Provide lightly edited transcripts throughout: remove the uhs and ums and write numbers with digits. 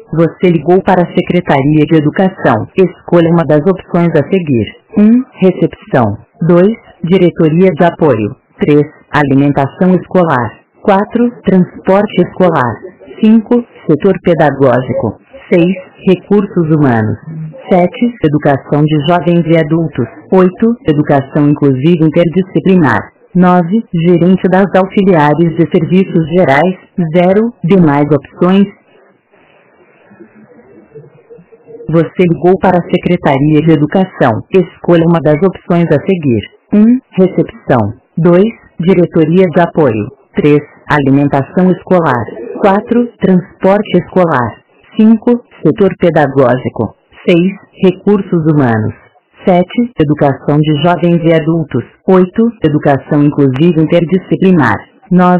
Você ligou para a Secretaria de Educação. Escolha uma das opções a seguir. 1. Recepção. 2. Diretoria de Apoio. 3. Alimentação escolar. 4. Transporte escolar. 5. Setor pedagógico. 6. Recursos humanos. 7. Educação de jovens e adultos. 8. Educação inclusiva interdisciplinar. 9. Gerente das auxiliares de serviços gerais. 0. Demais opções. Você ligou para a Secretaria de Educação. Escolha uma das opções a seguir. 1. Recepção. 2. Diretoria de Apoio. 3. Alimentação escolar. 4. Transporte escolar. 5. Setor pedagógico. 6. Recursos humanos. 7. Educação de jovens e adultos. 8. Educação inclusiva interdisciplinar. 9.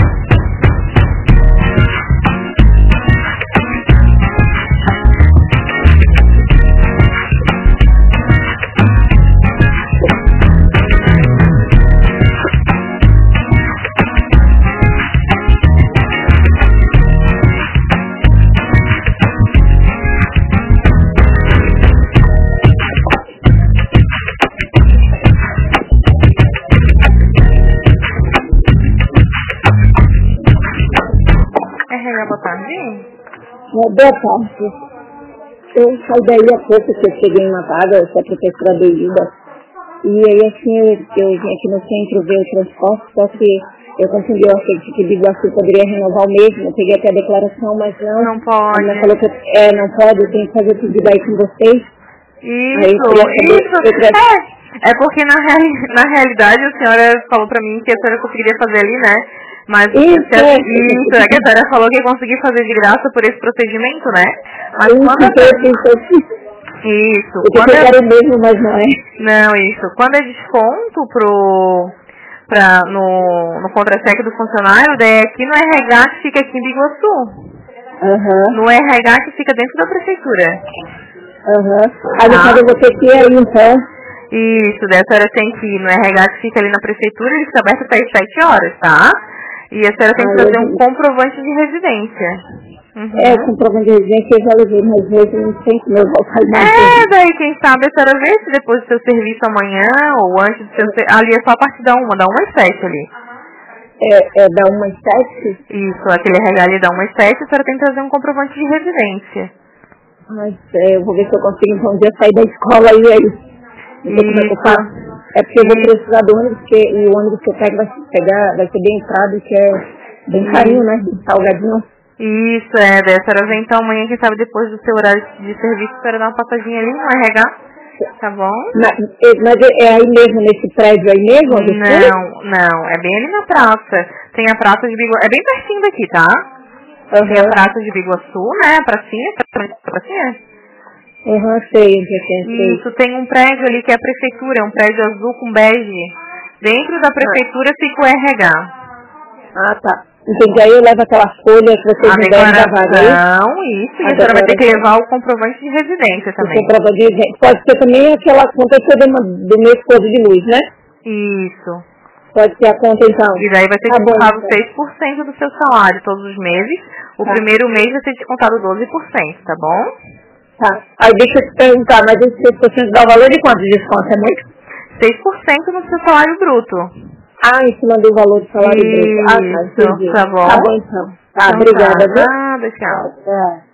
Boa tarde. Boa tarde. Eu saí daí há pouco que eu cheguei em uma vaga, eu sou a professora Belinda. E aí assim eu vim aqui no centro ver o transporte, só que eu confundi, eu achei que Biguaçu poderia renovar o mesmo. Eu peguei até a declaração, mas não. Não pode. Ela falou que não pode, eu tenho que fazer tudo aí com vocês. Isso. É porque na realidade a senhora falou pra mim que a senhora conseguiria fazer ali, né? Mas isso, é que a senhora falou que ia conseguir fazer de graça por esse procedimento, né? Mas Isso. Porque eu quero mesmo, mas não é. Não, isso. Quando é desconto no contra-cheque do funcionário, daí aqui no RH que fica aqui em Biguaçu. No RH que fica dentro da prefeitura. Aí no caso você que aí então. Isso, daí a senhora tem que ir no RH que fica ali na prefeitura, ele fica aberto até as 7 horas, tá? E a senhora tem que fazer um comprovante de residência. O comprovante de residência eu já levei, mas hoje não tem como eu voltar mais. Daí quem sabe a senhora vê se depois do seu serviço amanhã ou antes do seu serviço. Ali é só a partir da 1 às 7 ali. Da 1 às 7? Isso, aquele RH ali da 1 às 7, a senhora tem que trazer um comprovante de residência. Mas eu vou ver se eu consigo então um dia sair da escola e aí. É porque eu vou precisar do ônibus, e o ônibus que eu pego vai ser bem entrado, que é bem carinho, né? Salgadinho. Isso, daí a senhora vem então amanhã, quem sabe depois do seu horário de serviço, a senhora dar uma passadinha ali no RH, tá bom? Mas é aí mesmo, nesse prédio aí mesmo? Não, é bem ali na praça. Tem a praça de Biguaçu, é bem pertinho daqui, tá? Tem a praça de Biguaçu, né? A pracinha. Sei. Isso, tem um prédio ali que é a prefeitura, um prédio azul com bege. Dentro da prefeitura fica o RH. Tá. Entendi, aí eu levo aquela folha que vocês me deram da vaga. Isso, e a senhora vai ter que levar o comprovante de residência também. O comprovante de residência. Pode ser também aquela conta do meu esposo de luz, né? Isso. Pode ser a conta então. E daí vai ser descontado 6% do seu salário todos os meses. O primeiro mês vai ser descontado 12%, tá bom? Tá. Aí deixa eu te perguntar, mas esse 6% dá o valor de quanto de desconto? É muito? 6% no seu salário bruto. Em cima do valor do salário bruto. Isso, tá bom. Tá bom então. Obrigada. Nada, tchau.